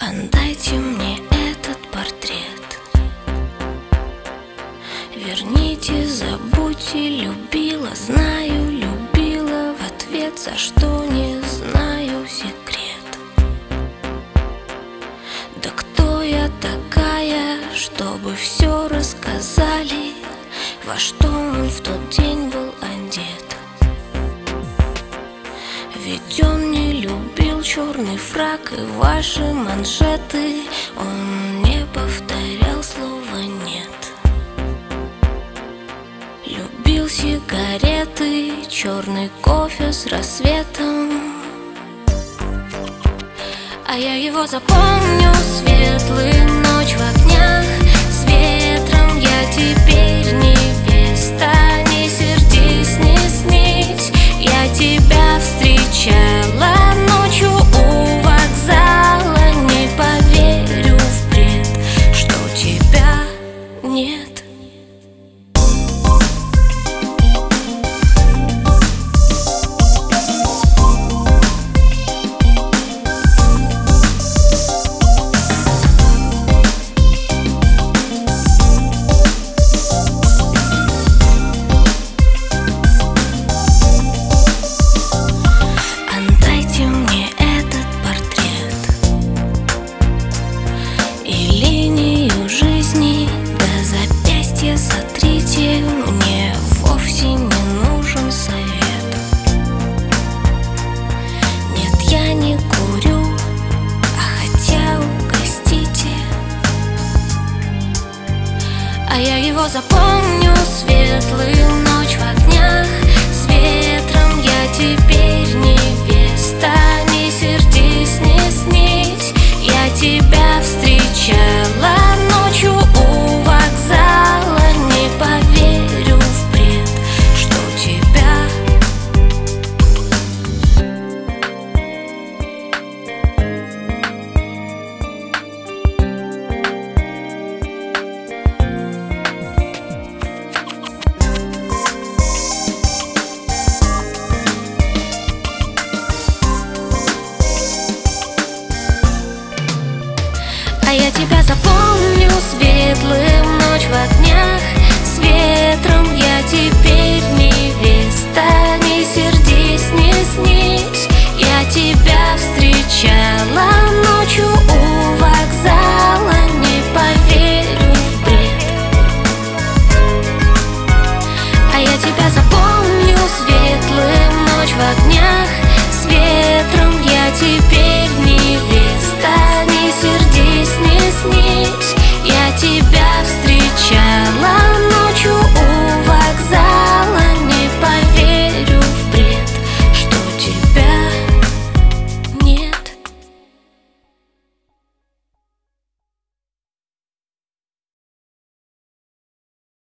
Отдайте мне этот портрет. Верните, забудьте, любила, знаю, любила в ответ, за что не знаю секрет. Да кто я такая, чтобы все рассказали, во что он в тот день был одет? Ведь он не любил черный фрак и ваши манжеты, он не повторял слова «нет». Любил сигареты, черный кофе с рассветом, а я его запомню: светлую ночь в огнях, с ветром. Я теперь невеста, не сердись, не снись. Я тебя встречала ночью у вокзала, не поверю в бред, что тебя нет. Сотрите, мне вовсе не нужен совет. Нет, я не курю, а хотя угостите. А я его запомню: светлую ночь в огнях, с ветром. Я теперь невеста, не сердись, не снись. Я тебя встречала ночью у вокзала, не поверю в бред, что тебя. А я тебя запомню: светлым ночь в огнях, с ветром. Я теперь невеста, не сердись, не снись. Я тебя встречала ночью у вокзала, не поверю в бред. А я тебя запомню: светлым ночь в огнях, с ветром. Я теперь невеста, не сердись, не снись. Я тебя встречала ночью